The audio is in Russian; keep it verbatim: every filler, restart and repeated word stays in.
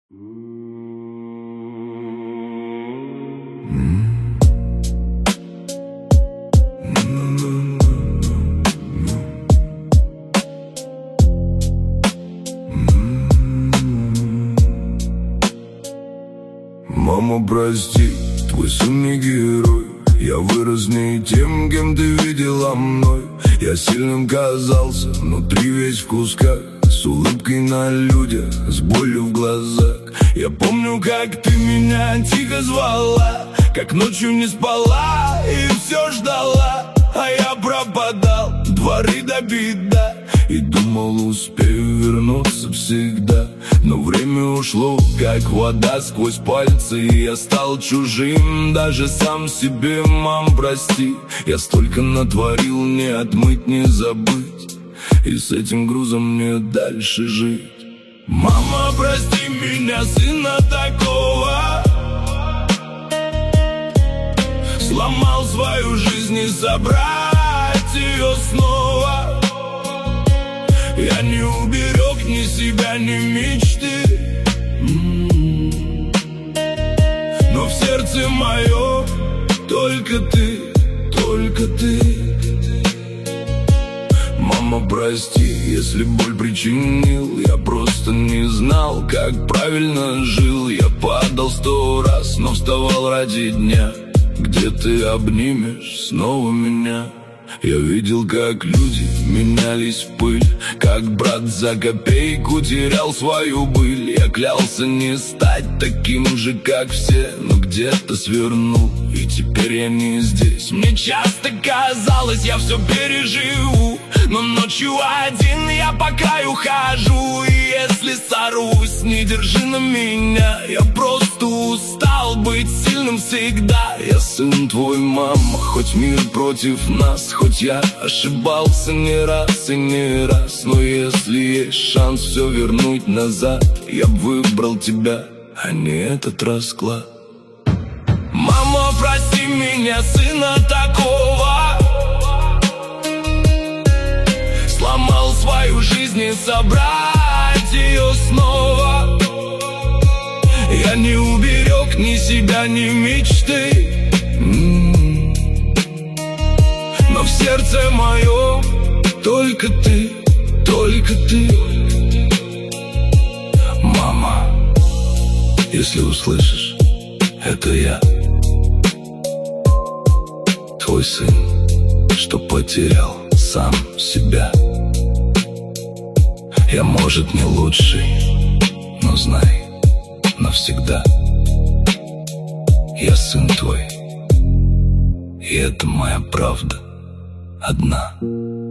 Мама, прости, твой сын не герой. Я вырос не тем, кем ты видела мной. Я сильным казался, внутри весь в кусках, с улыбкой на людях, с болью в глазах. Я помню, как ты меня тихо звала, как ночью не спала и все ждала. А я пропадал, дворы до беда, и думал, успею вернуться всегда. Но время ушло, как вода сквозь пальцы, и я стал чужим, даже сам себе. Мам, прости, я столько натворил, не отмыть, не забыть, и с этим грузом мне дальше жить. Мама, прости меня, сына такого, сломал свою жизнь и собрать ее снова. Я не уберег ни себя, ни мечты, но в сердце мое только ты, только ты. Мама, прости, если боль причинил, я просто не знал, как правильно жил. Я падал сто раз, но вставал ради дня, где ты обнимешь снова меня. Я видел, как люди менялись в пыль, как брат за копейку терял свою быль. Я клялся не стать таким же, как все, но где-то свернул, и теперь я не здесь. Мне часто казалось, я все переживу, но ночью один я по краю хожу. И если сорвусь, не держи на меня, я просто устал быть сильным всегда. Я сын твой, мама, хоть мир против нас, хоть я ошибался не раз и не раз, но если есть шанс все вернуть назад, я б выбрал тебя, а не этот расклад. Мама, прости меня, сына такого, сломал свою жизнь и собрать ее снова. Я не уберег ни себя, ни мечты, но в сердце моем только ты, только ты. Мама, если услышишь, это я, твой сын, что потерял сам себя. Я, может, не лучший, но знай, навсегда я сын твой, и это моя правда одна.